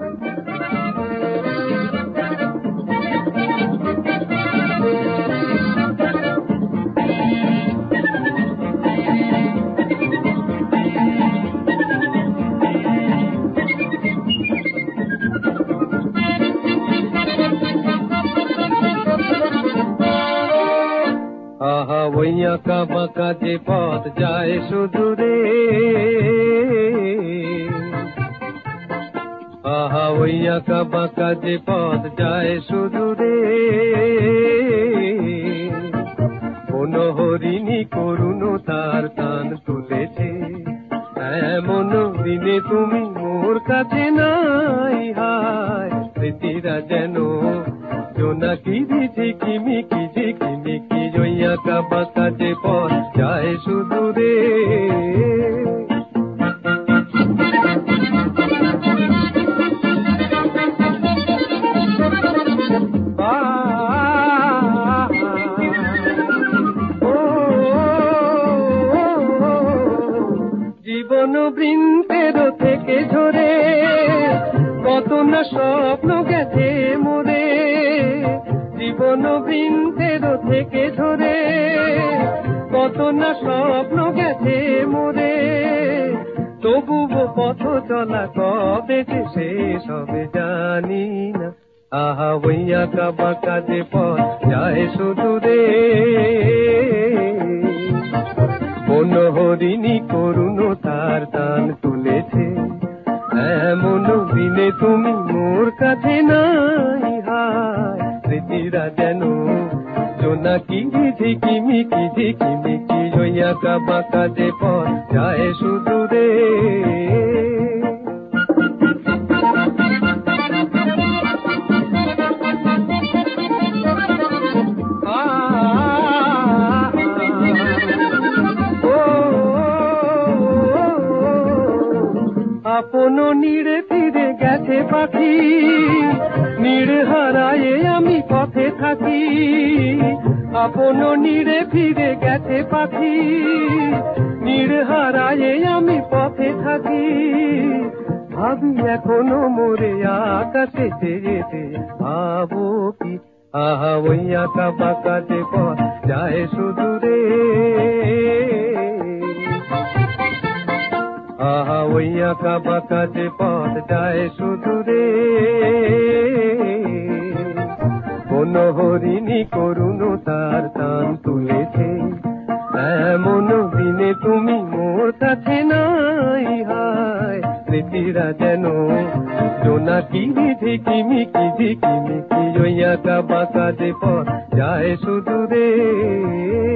আহা ওই আঁকা বাঁকা যে পথ যায় শুধু রে, আহা ওই আঁকা বাঁকা যে পথ যায় শুধু রে, কোন হরিণী করুণ তার টান তুলেছে, এমন দিনে তুমি মোর কাছে নাই। হায় স্মৃতিরা যেন জোনাকি ঝিকিমিকি ঝিকিমিকি, ওই আঁকা বাঁকা যে পথ যায় শুধু রে। জীবন বৃন্তের থেকে ঝরে কত না স্বপ্ন গেছে মোরে, জীবন বৃন্তের থেকে ঝরে কত না স্বপ্ন গেছে মোরে, তবুও পথ চলা কবে যে শেষ হবে জানি না। আহা ওই আঁকা বাঁকা যে পথ যায় শুধু রে, কোন হরিণী করুণ তার টান তুলেছে, এমন দিনে তুমি মোর কাছে নাই। হায় স্মৃতিরা যেন জোনাকি ঝিকিমিকি ঝিকিমিকি, ওই আঁকা বাঁকা যে পথ যায় শুধু রে। আপন নীড়ে ফিরে গেছে পাখি, নীড় হারায়ে আমি পথে থাকি, আপন নীড়ে ফিরে গেছে পাখি, নীড় হারায়ে আমি পথে থাকি, ভাবি এখনো মোরে আকাশে যেতে, ভাবো কি আহা ওই আঁকা বাঁকা যে পথ যায় শুধু রে, আহা ওই আঁকা বাঁকা যে পথ যায় শুধু রে, কোন হরিণী করুণ তার টান তুলেছে, এমন দিনে তুমি মোর কাছে নাই। হায় স্মৃতিরা যেন জোনাকি ঝিকিমিকি ঝিকিমিকি, ওই আঁকা বাঁকা যে পথ যায় শুধু রে।